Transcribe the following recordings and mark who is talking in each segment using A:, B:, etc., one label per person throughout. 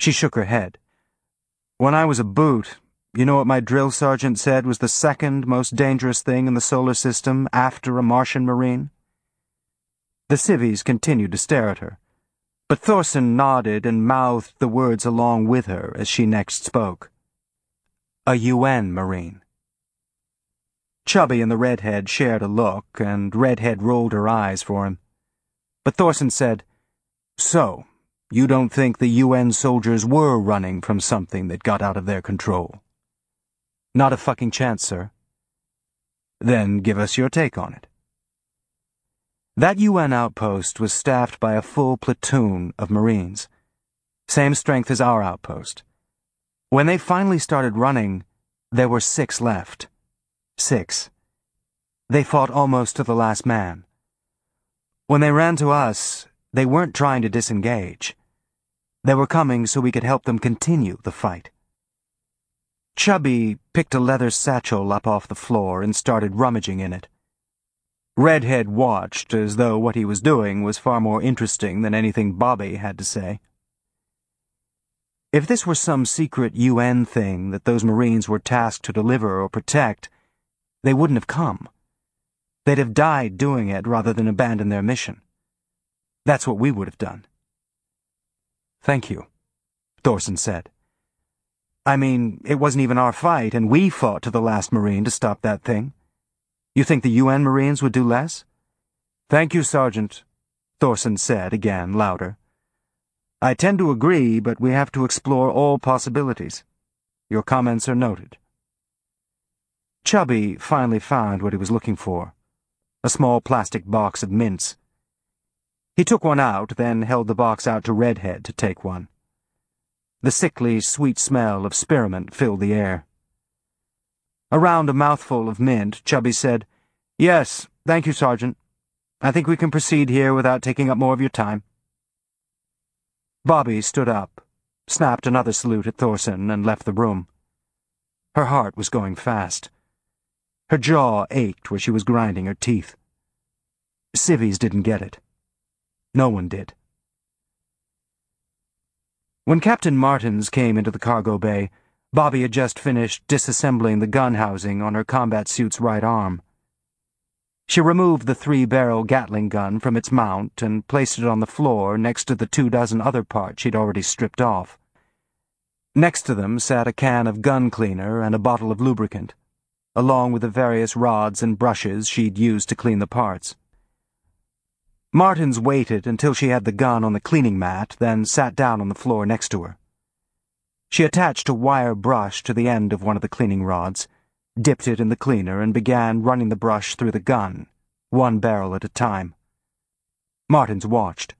A: She shook her head. When I was a boot, you know what my drill sergeant said was the second most dangerous thing in the solar system after a Martian Marine? The civvies continued to stare at her, but Thorson nodded and mouthed the words along with her as she next spoke. A UN Marine. Chubby and the redhead shared a look, and Redhead rolled her eyes for him. But Thorson said, So, you don't think the UN soldiers were running from something that got out of their control? Not a fucking chance, sir. Then give us your take on it. That UN outpost was staffed by a full platoon of Marines. Same strength as our outpost. When they finally started running, there were 6 left. 6. They fought almost to the last man. When they ran to us, they weren't trying to disengage. They were coming so we could help them continue the fight. Chubby picked a leather satchel up off the floor and started rummaging in it. Redhead watched as though what he was doing was far more interesting than anything Bobby had to say. If this were some secret UN thing that those Marines were tasked to deliver or protect, they wouldn't have come. They'd have died doing it rather than abandon their mission. That's what we would have done. Thank you, Thorson said. I mean, it wasn't even our fight, and we fought to the last Marine to stop that thing. You think the UN Marines would do less? Thank you, Sergeant, Thorson said again, louder. I tend to agree, but we have to explore all possibilities. Your comments are noted. Chubby finally found what he was looking for, a small plastic box of mints. He took one out, then held the box out to Redhead to take one. The sickly, sweet smell of spearmint filled the air. Around a mouthful of mint, Chubby said, Yes, thank you, Sergeant. I think we can proceed here without taking up more of your time. Bobby stood up, snapped another salute at Thorson, and left the room. Her heart was going fast. Her jaw ached where she was grinding her teeth. Civvies didn't get it. No one did. When Captain Martins came into the cargo bay, Bobby had just finished disassembling the gun housing on her combat suit's right arm. She removed the 3-barrel Gatling gun from its mount and placed it on the floor next to the 24 other parts she'd already stripped off. Next to them sat a can of gun cleaner and a bottle of lubricant, along with the various rods and brushes she'd used to clean the parts. Martins waited until she had the gun on the cleaning mat, then sat down on the floor next to her. She attached a wire brush to the end of one of the cleaning rods, dipped it in the cleaner, and began running the brush through the gun, 1 barrel at a time. Martins watched.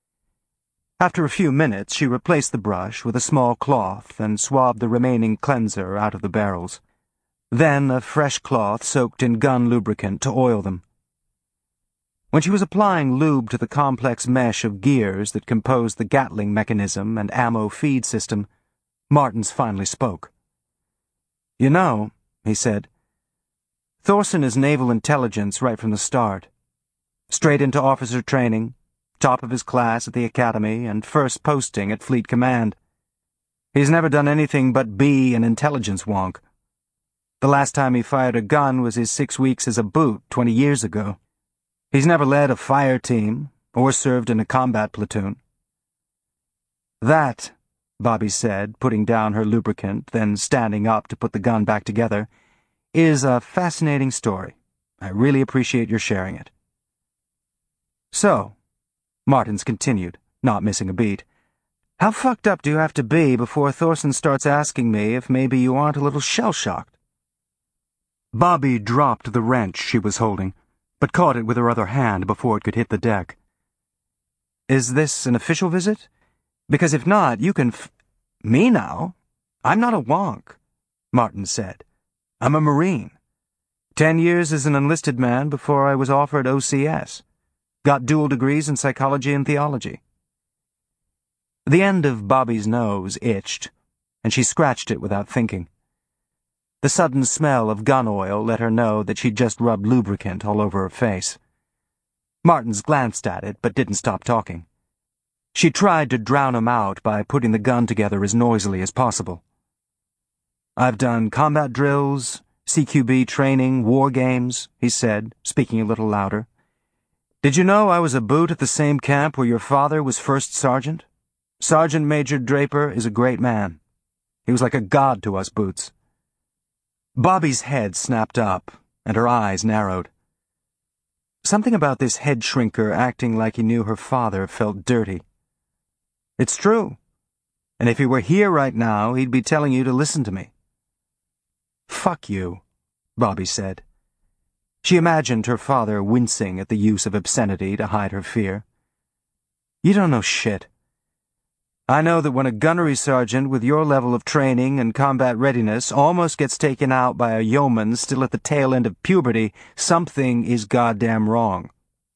A: After a few minutes, she replaced the brush with a small cloth and swabbed the remaining cleanser out of the barrels. Then a fresh cloth soaked in gun lubricant to oil them. When she was applying lube to the complex mesh of gears that composed the Gatling mechanism and ammo feed system, Martins finally spoke. You know, he said, Thorson is naval intelligence right from the start. Straight into officer training, top of his class at the academy, and first posting at Fleet Command. He's never done anything but be an intelligence wonk. The last time he fired a gun was his 6 weeks as a boot 20 years ago. He's never led a fire team or served in a combat platoon. That, Bobby said, putting down her lubricant, then standing up to put the gun back together, is a fascinating story. I really appreciate your sharing it. So, Martins continued, not missing a beat, how fucked up do you have to be before Thorson starts asking me if maybe you aren't a little shell-shocked? Bobby dropped the wrench she was holding, but caught it with her other hand before it could hit the deck. Is this an official visit? Because if not, you can Me now? I'm not a wonk, Martins said. I'm a Marine. 10 years as an enlisted man before I was offered OCS. Got dual degrees in psychology and theology. The end of Bobby's nose itched, and she scratched it without thinking. The sudden smell of gun oil let her know that she'd just rubbed lubricant all over her face. Martins glanced at it, but didn't stop talking. She tried to drown him out by putting the gun together as noisily as possible. "I've done combat drills, CQB training, war games," he said, speaking a little louder. "Did you know I was a boot at the same camp where your father was first sergeant? Sergeant Major Draper is a great man. He was like a god to us boots." Bobby's head snapped up, and her eyes narrowed. Something about this head shrinker acting like he knew her father felt dirty. "It's true. And if he were here right now, he'd be telling you to listen to me." "Fuck you," Bobby said. She imagined her father wincing at the use of obscenity to hide her fear. "You don't know shit. I know that when a gunnery sergeant with your level of training and combat readiness almost gets taken out by a yeoman still at the tail end of puberty, something is goddamn wrong."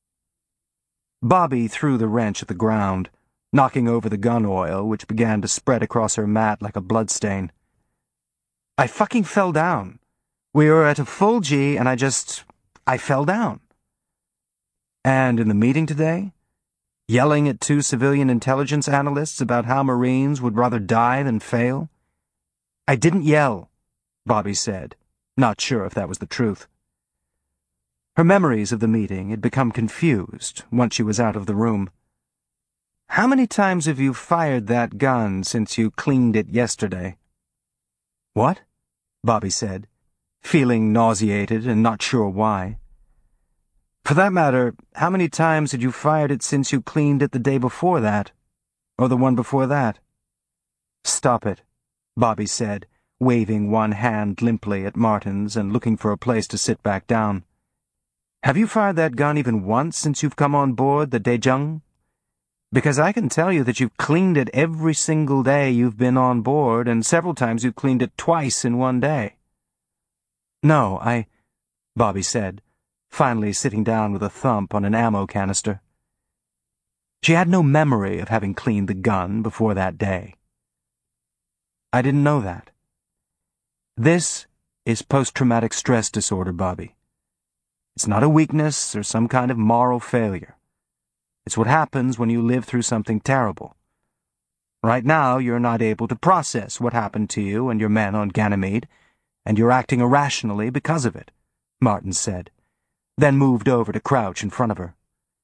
A: Bobby threw the wrench at the ground, knocking over the gun oil, which began to spread across her mat like a bloodstain. "I fucking fell down. We were at a full G, and I fell down." "And in the meeting today? Yelling at two civilian intelligence analysts about how Marines would rather die than fail?" "I didn't yell," Bobby said, not sure if that was the truth. Her memories of the meeting had become confused once she was out of the room. "How many times have you fired that gun since you cleaned it yesterday?" "What?" Bobby said, feeling nauseated and not sure why. "For that matter, how many times had you fired it since you cleaned it the day before that? Or the one before that?" "Stop it," Bobby said, waving one hand limply at Martin's and looking for a place to sit back down. "Have you fired that gun even once since you've come on board the Daejeon? Because I can tell you that you've cleaned it every single day you've been on board, and several times you've cleaned it twice in one day." "No, Bobby said, finally sitting down with a thump on an ammo canister. She had no memory of having cleaned the gun before that day. "I didn't know that. This is post-traumatic stress disorder, Bobby. It's not a weakness or some kind of moral failure. It's what happens when you live through something terrible. Right now, you're not able to process what happened to you and your men on Ganymede, and you're acting irrationally because of it," Martin said, then moved over to crouch in front of her.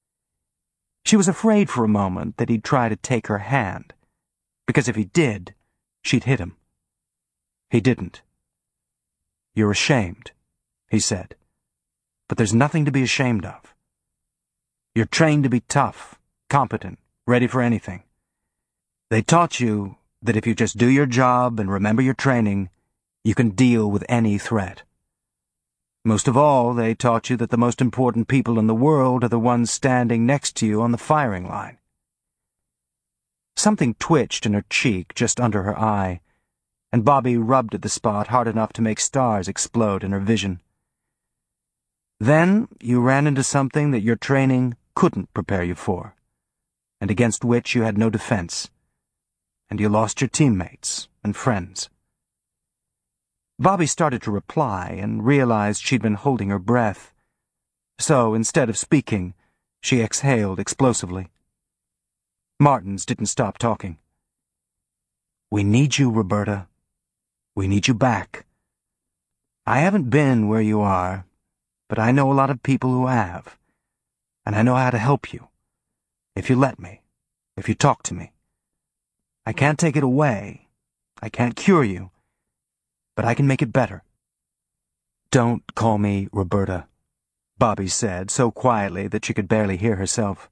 A: She was afraid for a moment that he'd try to take her hand, because if he did, she'd hit him. He didn't. "You're ashamed," he said, "but there's nothing to be ashamed of. You're trained to be tough, competent, ready for anything. They taught you that if you just do your job and remember your training, you can deal with any threat. Most of all, they taught you that the most important people in the world are the ones standing next to you on the firing line." Something twitched in her cheek just under her eye, and Bobby rubbed at the spot hard enough to make stars explode in her vision. "Then you ran into something that your training couldn't prepare you for, and against which you had no defense, and you lost your teammates and friends." Bobby started to reply and realized she'd been holding her breath. So, instead of speaking, she exhaled explosively. Martins didn't stop talking. "We need you, Roberta. We need you back. I haven't been where you are, but I know a lot of people who have, and I know how to help you, if you let me, if you talk to me. I can't take it away. I can't cure you. But I can make it better." "Don't call me Roberta," Bobby said, so quietly that she could barely hear herself.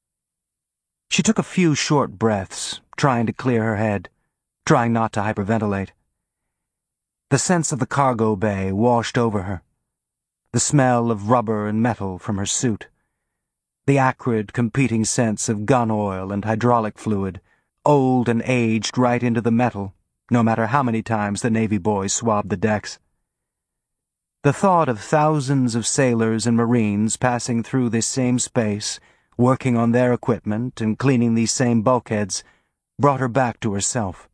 A: She took a few short breaths, trying to clear her head, trying not to hyperventilate. The sense of the cargo bay washed over her, the smell of rubber and metal from her suit, the acrid, competing sense of gun oil and hydraulic fluid, old and aged right into the metal, no matter how many times the Navy boys swabbed the decks. The thought of thousands of sailors and Marines passing through this same space, working on their equipment and cleaning these same bulkheads, brought her back to herself.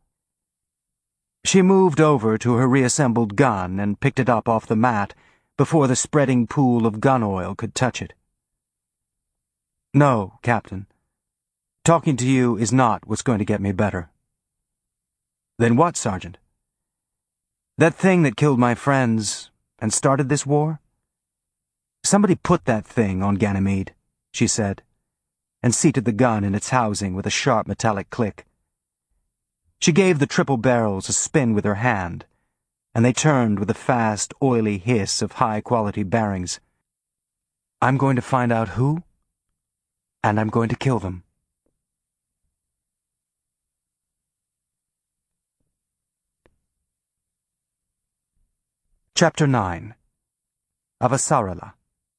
A: She moved over to her reassembled gun and picked it up off the mat before the spreading pool of gun oil could touch it. "No, Captain. Talking to you is not what's going to get me better." "Then what, Sergeant?" "That thing that killed my friends and started this war? Somebody put that thing on Ganymede," she said, and seated the gun in its housing with a sharp metallic click. She gave the triple barrels a spin with her hand, and they turned with a fast, oily hiss of high-quality bearings. "I'm going to find out who, and I'm going to kill them." Chapter 9. Avasarala.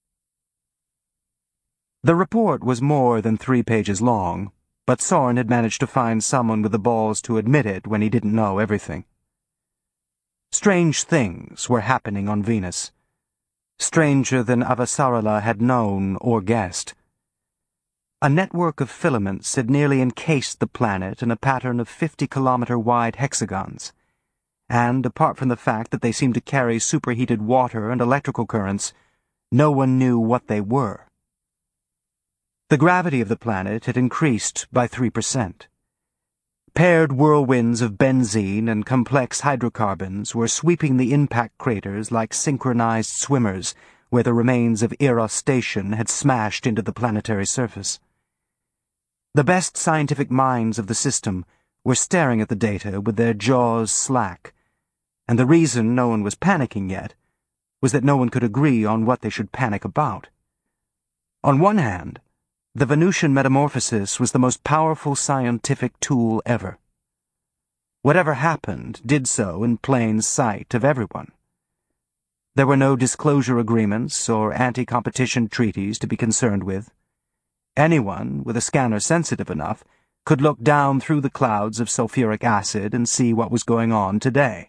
A: The report was more than 3 pages long, but Soren had managed to find someone with the balls to admit it when he didn't know everything. Strange things were happening on Venus, stranger than Avasarala had known or guessed. A network of filaments had nearly encased the planet in a pattern of 50-kilometer-wide hexagons, and, apart from the fact that they seemed to carry superheated water and electrical currents, no one knew what they were. The gravity of the planet had increased by 3%. Paired whirlwinds of benzene and complex hydrocarbons were sweeping the impact craters like synchronized swimmers where the remains of Eros Station had smashed into the planetary surface. The best scientific minds of the system were staring at the data with their jaws slack, and the reason no one was panicking yet was that no one could agree on what they should panic about. On one hand, the Venusian metamorphosis was the most powerful scientific tool ever. Whatever happened did so in plain sight of everyone. There were no disclosure agreements or anti-competition treaties to be concerned with. Anyone with a scanner sensitive enough could look down through the clouds of sulfuric acid and see what was going on today.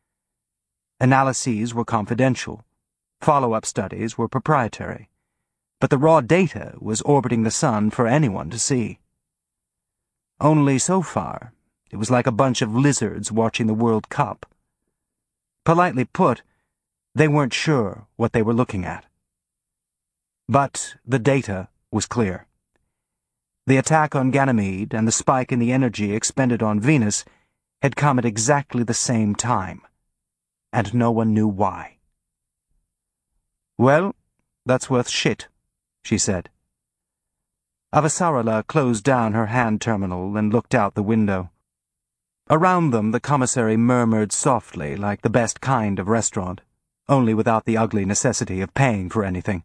A: Analyses were confidential. Follow-up studies were proprietary. But the raw data was orbiting the sun for anyone to see. Only so far, it was like a bunch of lizards watching the World Cup. Politely put, they weren't sure what they were looking at. But the data was clear. The attack on Ganymede and the spike in the energy expended on Venus had come at exactly the same time, and no one knew why. "Well, that's worth shit," she said. Avasarala closed down her hand terminal and looked out the window. Around them the commissary murmured softly like the best kind of restaurant, only without the ugly necessity of paying for anything.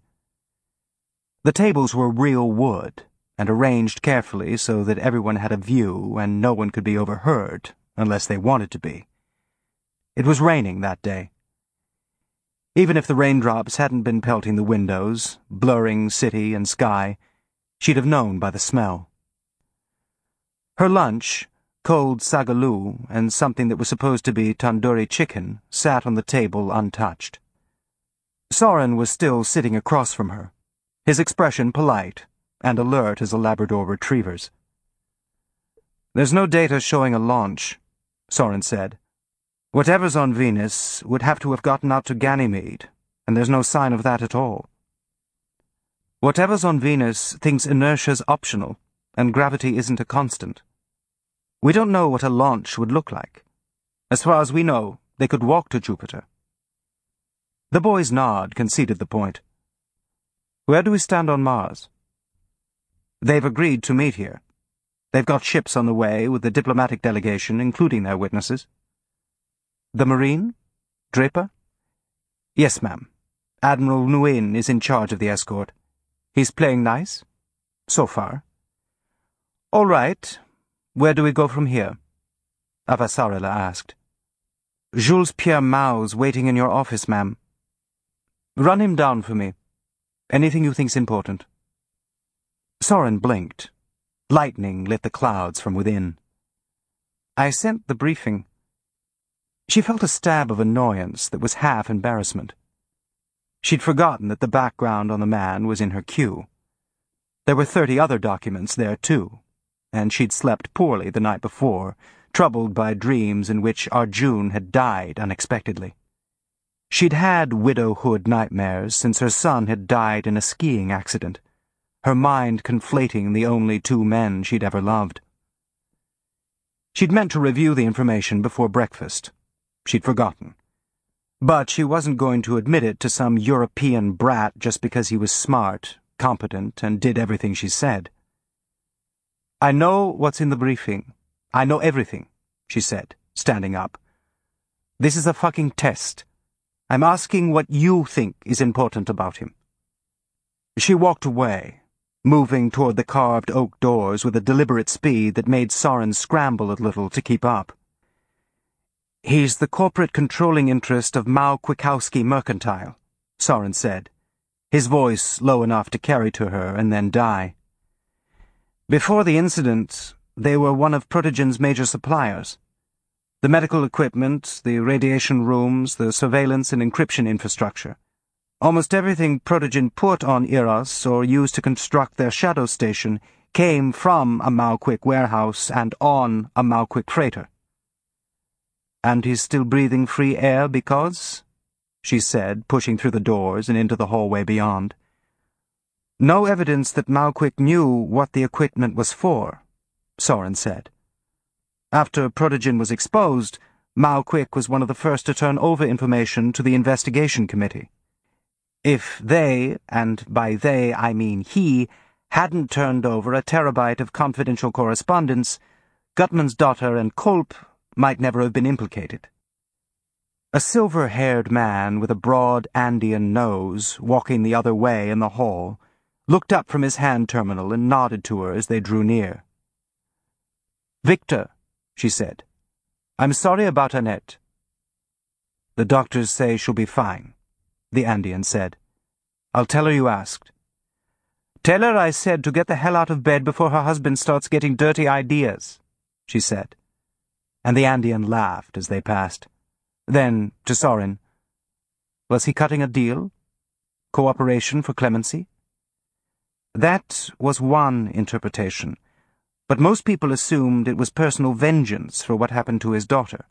A: The tables were real wood, and arranged carefully so that everyone had a view and no one could be overheard, unless they wanted to be. It was raining that day. Even if the raindrops hadn't been pelting the windows, blurring city and sky, she'd have known by the smell. Her lunch, cold sagaloo and something that was supposed to be tandoori chicken, sat on the table untouched. Soren was still sitting across from her, his expression polite and alert as a Labrador retriever's. "There's no data showing a launch," Soren said. "Whatever's on Venus would have to have gotten out to Ganymede, and there's no sign of that at all. Whatever's on Venus thinks inertia's optional, and gravity isn't a constant. We don't know what a launch would look like. As far as we know, they could walk to Jupiter." The boy's nod conceded the point. "Where do we stand on Mars?" "They've agreed to meet here. They've got ships on the way with the diplomatic delegation, including their witnesses." "The Marine? Draper?" "Yes, ma'am. Admiral Nguyen is in charge of the escort. He's playing nice? So far." "All right. Where do we go from here?" Avasarala asked. "Jules Pierre Mao's waiting in your office, ma'am." "Run him down for me. Anything you think's important." Soren blinked. Lightning lit the clouds from within. "I sent the briefing." She felt a stab of annoyance that was half embarrassment. She'd forgotten that the background on the man was in her queue. There were 30 other documents there, too, and she'd slept poorly the night before, troubled by dreams in which Arjun had died unexpectedly. She'd had widowhood nightmares since her son had died in a skiing accident, her mind conflating the only two men she'd ever loved. She'd meant to review the information before breakfast. She'd forgotten. But she wasn't going to admit it to some European brat just because he was smart, competent, and did everything she said. "I know what's in the briefing. I know everything," she said, standing up. "This is a fucking test. I'm asking what you think is important about him." She walked away, moving toward the carved oak doors with a deliberate speed that made Soren scramble a little to keep up. "He's the corporate controlling interest of Mao Kwiatkowski Mercantile," Soren said, his voice low enough to carry to her and then die. "Before the incident, they were one of Protogen's major suppliers. The medical equipment, the radiation rooms, the surveillance and encryption infrastructure. Almost everything Protogen put on Eros or used to construct their shadow station came from a Mauquik warehouse and on a Mauquik freighter." "And he's still breathing free air because?" she said, pushing through the doors and into the hallway beyond. "No evidence that Mauquik knew what the equipment was for," Soren said. "After Protogen was exposed, Mauquik was one of the first to turn over information to the investigation committee. If they, and by they I mean he, hadn't turned over a terabyte of confidential correspondence, Gutman's daughter and Kolb might never have been implicated." A silver-haired man with a broad Andean nose, walking the other way in the hall, looked up from his hand terminal and nodded to her as they drew near. "Victor," she said, "I'm sorry about Annette." "The doctors say she'll be fine," the Andean said. "I'll tell her you asked." "Tell her I said to get the hell out of bed before her husband starts getting dirty ideas," she said. And the Andean laughed as they passed. Then, to Soren, "Was he cutting a deal? Cooperation for clemency?" That was one interpretation, but most people assumed it was personal vengeance for what happened to his daughter.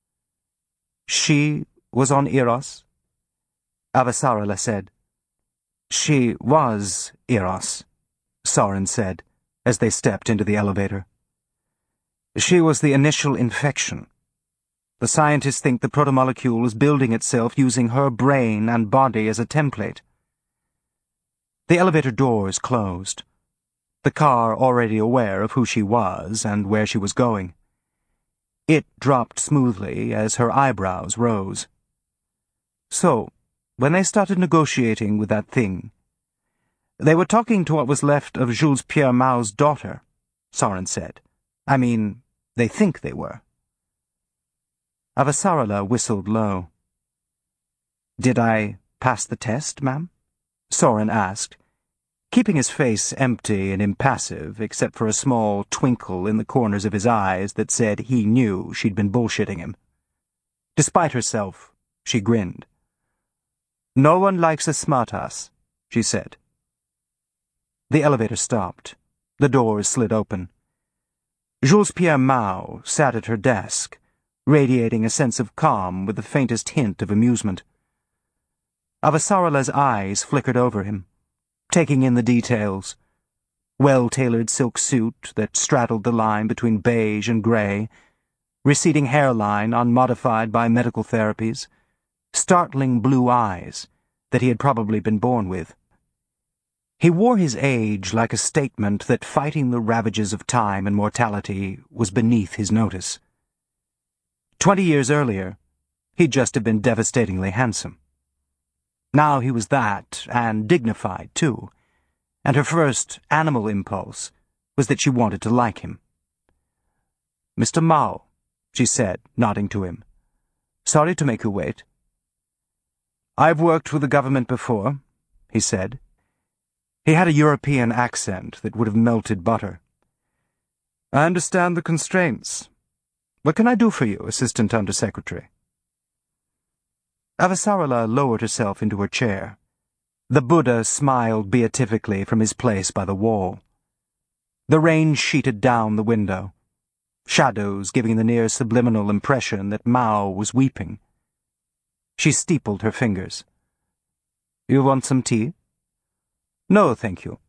A: "She was on Eros?" Avasarala said. "She was Eros," Soren said, as they stepped into the elevator. "She was the initial infection. The scientists think the protomolecule is building itself using her brain and body as a template." The elevator doors closed, the car already aware of who she was and where she was going. It dropped smoothly as her eyebrows rose. "So, when they started negotiating with that thing, they were talking to what was left of Jules Pierre Mao's daughter," Soren said. "I mean, they think they were." Avasarala whistled low. "Did I pass the test, ma'am?" Soren asked, keeping his face empty and impassive except for a small twinkle in the corners of his eyes that said he knew she'd been bullshitting him. Despite herself, she grinned. "No one likes a smartass," she said. The elevator stopped. The doors slid open. Jules Pierre Mao sat at her desk, radiating a sense of calm with the faintest hint of amusement. Avasarala's eyes flickered over him, taking in the details. Well-tailored silk suit that straddled the line between beige and gray, receding hairline unmodified by medical therapies, startling blue eyes that he had probably been born with. He wore his age like a statement that fighting the ravages of time and mortality was beneath his notice. 20 years earlier, he'd just have been devastatingly handsome. Now he was that, and dignified, too, and her first animal impulse was that she wanted to like him. "Mr. Mao," she said, nodding to him. "Sorry to make you wait." "I've worked with the government before," he said. He had a European accent that would have melted butter. "I understand the constraints. What can I do for you, Assistant Undersecretary?" Avasarala lowered herself into her chair. The Buddha smiled beatifically from his place by the wall. The rain sheeted down the window, shadows giving the near subliminal impression that Mao was weeping. She steepled her fingers. "You want some tea?" "No, thank you."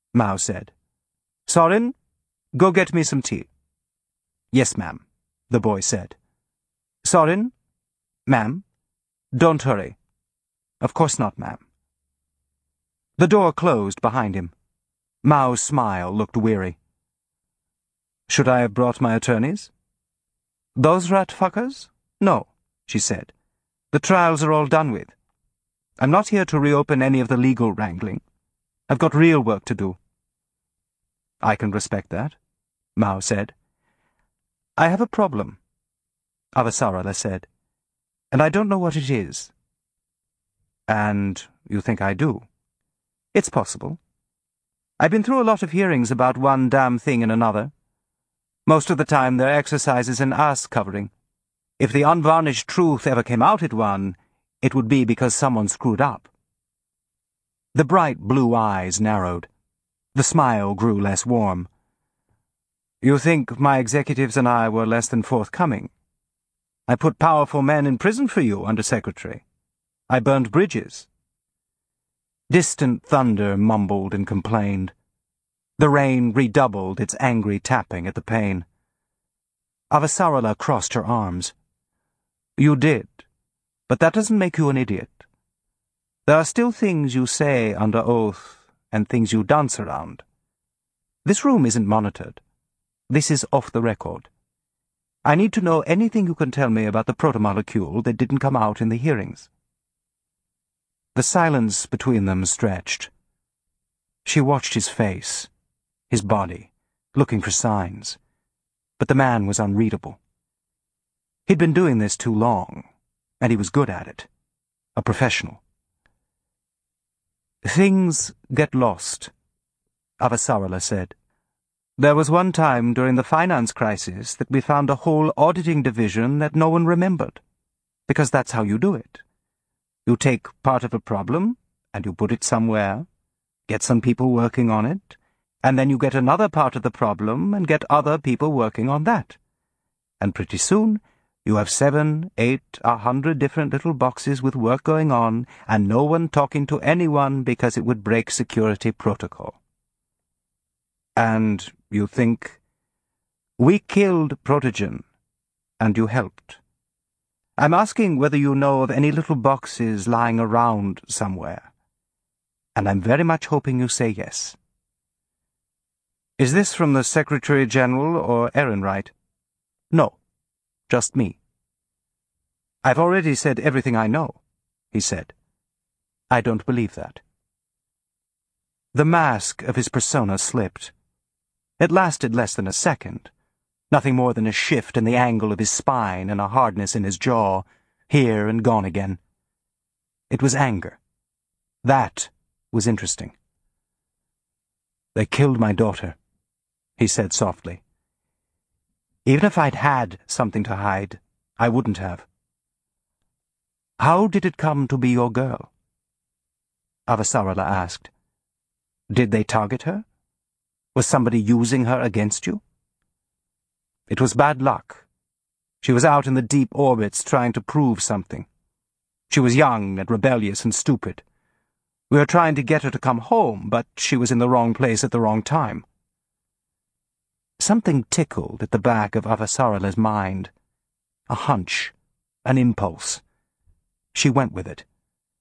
A: Mao said. Sorin, go get me some tea. Yes, ma'am, the boy said. Sorin? Ma'am? Don't hurry. Of course not, ma'am. The door closed behind him. Mao's smile looked weary. Should I have brought my attorneys? Those rat fuckers? No, she said. The trials are all done with. I'm not here to reopen any of the legal wrangling. I've got real work to do. I can respect that, Mao said. I have a problem, Avasarala said, and I don't know what it is. And you think I do? It's possible. I've been through a lot of hearings about one damn thing and another. Most of the time they're exercises in ass-covering. If the unvarnished truth ever came out at one, it would be because someone screwed up. The bright blue eyes narrowed. The smile grew less warm. You think my executives and I were less than forthcoming? I put powerful men in prison for you, Undersecretary. I burned bridges. Distant thunder mumbled and complained. The rain redoubled its angry tapping at the pane. Avasarala crossed her arms. You did, but that doesn't make you an idiot. There are still things you say under oath and things you dance around. This room isn't monitored. This is off the record. I need to know anything you can tell me about the protomolecule that didn't come out in the hearings. The silence between them stretched. She watched his face, his body, looking for signs. But the man was unreadable. He'd been doing this too long, and he was good at it. A professional. Things get lost, Avasarala said. There was one time during the finance crisis that we found a whole auditing division that no one remembered, because that's how you do it. You take part of a problem, and you put it somewhere, get some people working on it, and then you get another part of the problem and get other people working on that. And pretty soon, you have 7, 8, 100 different little boxes with work going on, and no one talking to anyone because it would break security protocol. And you think, we killed Protogen, and you helped. I'm asking whether you know of any little boxes lying around somewhere. And I'm very much hoping you say yes. Is this from the Secretary-General or Ehrenreich? No, just me. I've already said everything I know, he said. I don't believe that. The mask of his persona slipped. It lasted less than a second. Nothing more than a shift in the angle of his spine and a hardness in his jaw, here and gone again. It was anger. That was interesting. They killed my daughter, he said softly. Even if I'd had something to hide, I wouldn't have. How did it come to be your girl? Avasarala asked. Did they target her? Was somebody using her against you? It was bad luck. She was out in the deep orbits trying to prove something. She was young and rebellious and stupid. We were trying to get her to come home, but she was in the wrong place at the wrong time. Something tickled at the back of Avasarala's mind. A hunch, an impulse. She went with it.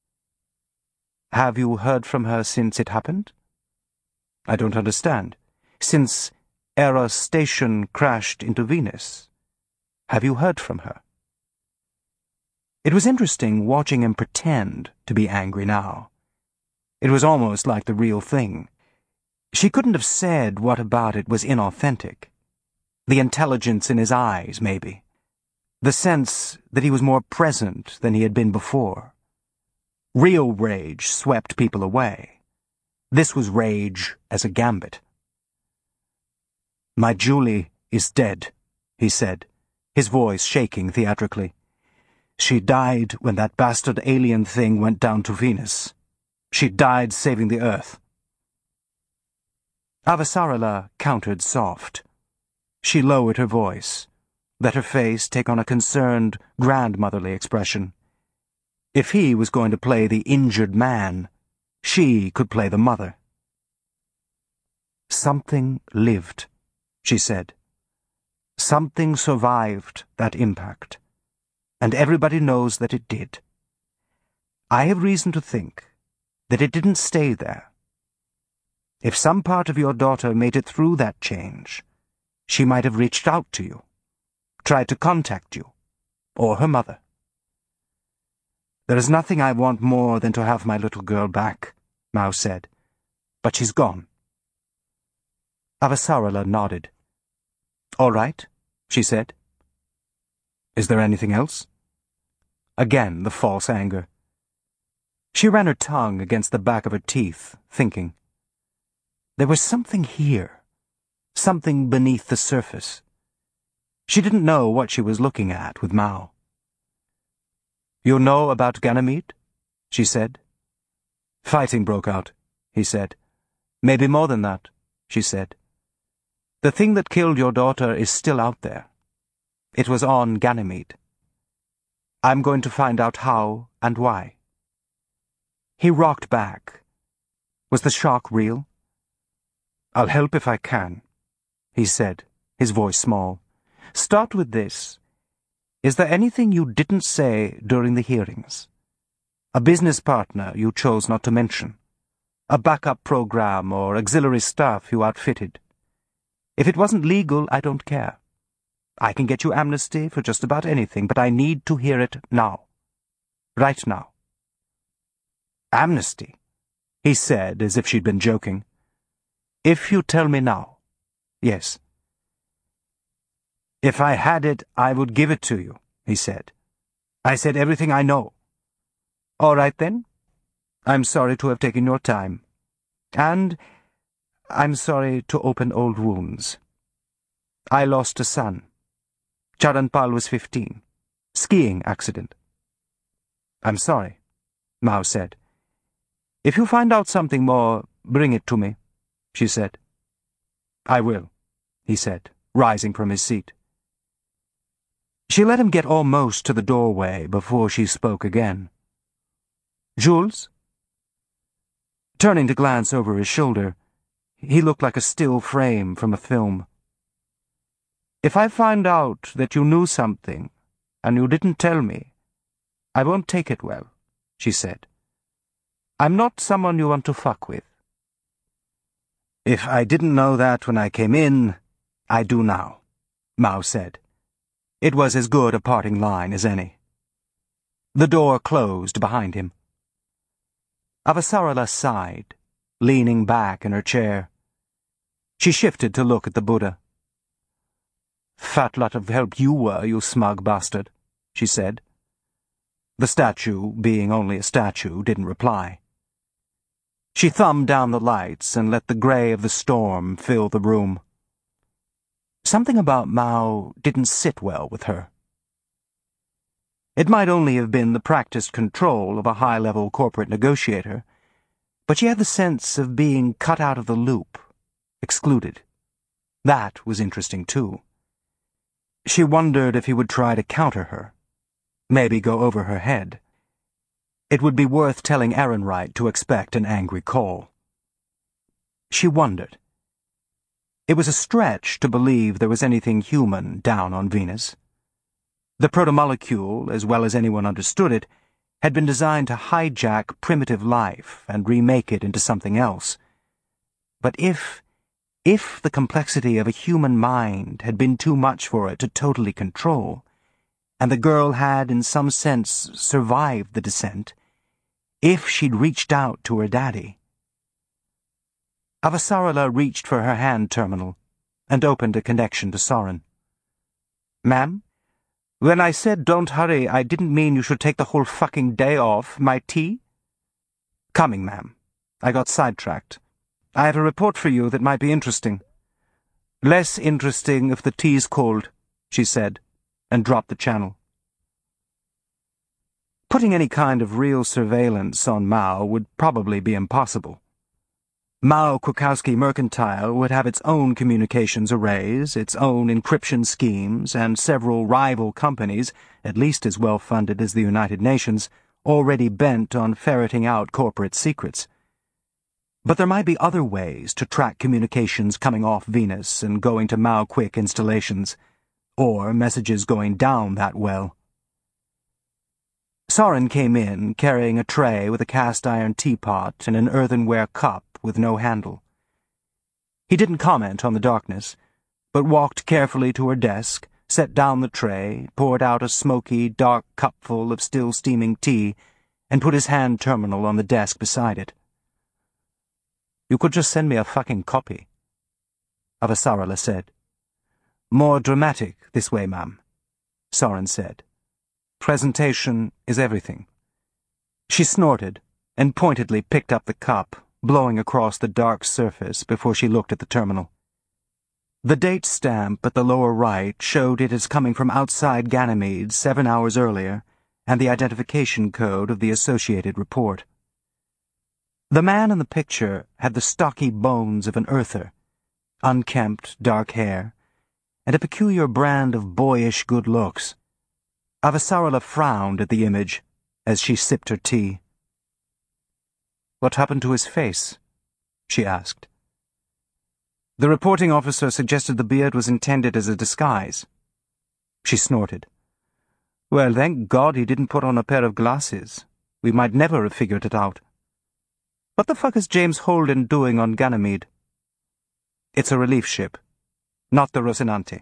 A: Have you heard from her since it happened? I don't understand. Since Eros Station crashed into Venus. Have you heard from her? It was interesting watching him pretend to be angry now. It was almost like the real thing. She couldn't have said what about it was inauthentic. The intelligence in his eyes, maybe. The sense that he was more present than he had been before. Real rage swept people away. This was rage as a gambit. My Julie is dead, he said, his voice shaking theatrically. She died when that bastard alien thing went down to Venus. She died saving the Earth. Avasarala countered soft. She lowered her voice, let her face take on a concerned, grandmotherly expression. If he was going to play the injured man, she could play the mother. Something lived, she said. Something survived that impact, and everybody knows that it did. I have reason to think that it didn't stay there. If some part of your daughter made it through that change, she might have reached out to you, tried to contact you, or her mother. There is nothing I want more than to have my little girl back, Mao said, but she's gone. Avasarala nodded. All right, she said. Is there anything else? Again the false anger. She ran her tongue against the back of her teeth, thinking. There was something here, something beneath the surface. She didn't know what she was looking at with Mao. You know about Ganymede? She said. Fighting broke out, he said. Maybe more than that, she said. The thing that killed your daughter is still out there. It was on Ganymede. I'm going to find out how and why. He rocked back. Was the shock real? I'll help if I can, he said, his voice small. Start with this. Is there anything you didn't say during the hearings? A business partner you chose not to mention? A backup program or auxiliary staff you outfitted? If it wasn't legal, I don't care. I can get you amnesty for just about anything, but I need to hear it now. Right now. Amnesty, he said as if she'd been joking. If you tell me now, yes. If I had it, I would give it to you, he said. I said everything I know. All right then. I'm sorry to have taken your time. And I'm sorry to open old wounds. I lost a son. Charanpal was 15. Skiing accident. I'm sorry, Mao said. If you find out something more, bring it to me, she said. I will, he said, rising from his seat. She let him get almost to the doorway before she spoke again. Jules? Turning to glance over his shoulder, he looked like a still frame from a film. If I find out that you knew something, and you didn't tell me, I won't take it well, she said. I'm not someone you want to fuck with. If I didn't know that when I came in, I do now, Mao said. It was as good a parting line as any. The door closed behind him. Avasarala sighed, leaning back in her chair. She shifted to look at the Buddha. Fat lot of help you were, you smug bastard, she said. The statue, being only a statue, didn't reply. She thumbed down the lights and let the grey of the storm fill the room. Something about Mao didn't sit well with her. It might only have been the practiced control of a high-level corporate negotiator, but she had the sense of being cut out of the loop, excluded. That was interesting, too. She wondered if he would try to counter her, maybe go over her head. It would be worth telling Ehrenreich to expect an angry call. She wondered. It was a stretch to believe there was anything human down on Venus. The protomolecule, as well as anyone understood it, had been designed to hijack primitive life and remake it into something else. But if the complexity of a human mind had been too much for it to totally control, and the girl had, in some sense, survived the descent, if she'd reached out to her daddy. Avasarala reached for her hand terminal and opened a connection to Soren. Ma'am? When I said don't hurry, I didn't mean you should take the whole fucking day off. My tea? Coming, ma'am. I got sidetracked. I have a report for you that might be interesting. Less interesting if the tea's cold, she said, and dropped the channel. Putting any kind of real surveillance on Mao would probably be impossible. Mao Krukowski Mercantile would have its own communications arrays, its own encryption schemes, and several rival companies, at least as well-funded as the United Nations, already bent on ferreting out corporate secrets. But there might be other ways to track communications coming off Venus and going to Mao-Quick installations, or messages going down that well. Soren came in, carrying a tray with a cast-iron teapot and an earthenware cup with no handle. He didn't comment on the darkness, but walked carefully to her desk, set down the tray, poured out a smoky, dark cupful of still-steaming tea, and put his hand terminal on the desk beside it. "You could just send me a fucking copy," Avasarala said. "More dramatic this way, ma'am," Soren said. "Presentation is everything." She snorted and pointedly picked up the cup, blowing across the dark surface before she looked at the terminal. The date stamp at the lower right showed it as coming from outside Ganymede 7 hours earlier, and the identification code of the associated report. The man in the picture had the stocky bones of an earther, unkempt dark hair, and a peculiar brand of boyish good looks. Avasarala frowned at the image as she sipped her tea. "What happened to his face?" she asked. The reporting officer suggested the beard was intended as a disguise. She snorted. "Well, thank God he didn't put on a pair of glasses. We might never have figured it out. What the fuck is James Holden doing on Ganymede?" "It's a relief ship, not the Rocinante."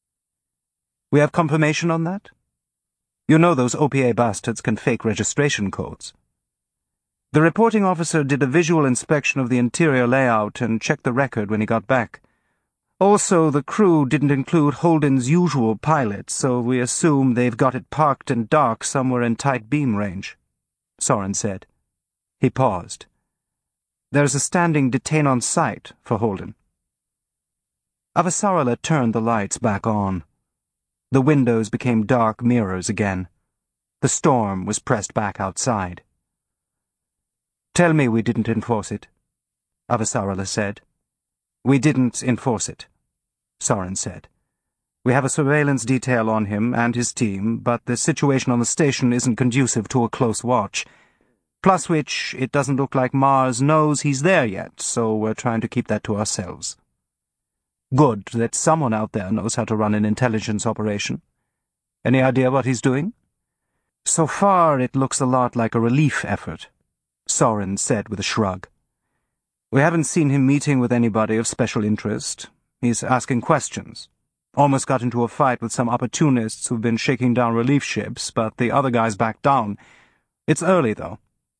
A: "We have confirmation on that? You know those OPA bastards can fake registration codes." The reporting officer did a visual inspection of the interior layout and checked the record when he got back. Also, the crew didn't include Holden's usual pilots, so we assume they've got it parked and dark somewhere in tight beam range, Soren said. He paused. "There's a standing detain on site for Holden." Avasarala turned the lights back on. The windows became dark mirrors again. The storm was pressed back outside. "Tell me we didn't enforce it," Avasarala said. "We didn't enforce it," Soren said. "We have a surveillance detail on him and his team, but the situation on the station isn't conducive to a close watch. Plus which, it doesn't look like Mars knows he's there yet, so we're trying to keep that to ourselves. Good that someone out there knows how to run an intelligence operation. Any idea what he's doing?" "So far, it looks a lot like a relief effort," Soren said with a shrug. "We haven't seen him meeting with anybody of special interest. He's asking questions. Almost got into a fight with some opportunists who've been shaking down relief ships, but the other guys backed down. It's early, though."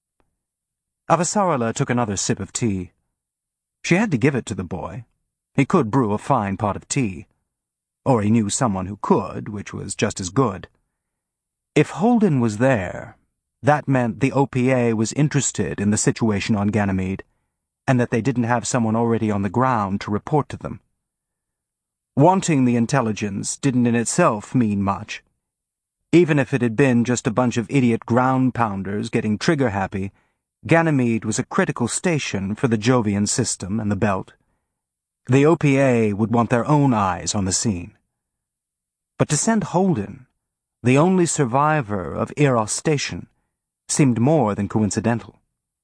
A: Avasarala took another sip of tea. She had to give it to the boy. He could brew a fine pot of tea. Or he knew someone who could, which was just as good. If Holden was there, that meant the OPA was interested in the situation on Ganymede, and that they didn't have someone already on the ground to report to them. Wanting the intelligence didn't in itself mean much. Even if it had been just a bunch of idiot ground-pounders getting trigger-happy, Ganymede was a critical station for the Jovian system and the Belt. The OPA would want their own eyes on the scene. But to send Holden, the only survivor of Eros Station, seemed more than coincidental.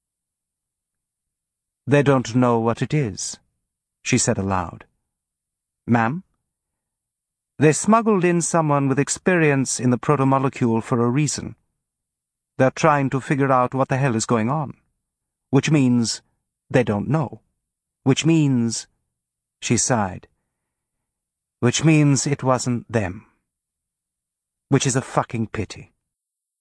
A: "They don't know what it is," she said aloud. "Ma'am? They smuggled in someone with experience in the protomolecule for a reason. They're trying to figure out what the hell is going on. Which means they don't know. Which means..." She sighed. "Which means it wasn't them. Which is a fucking pity."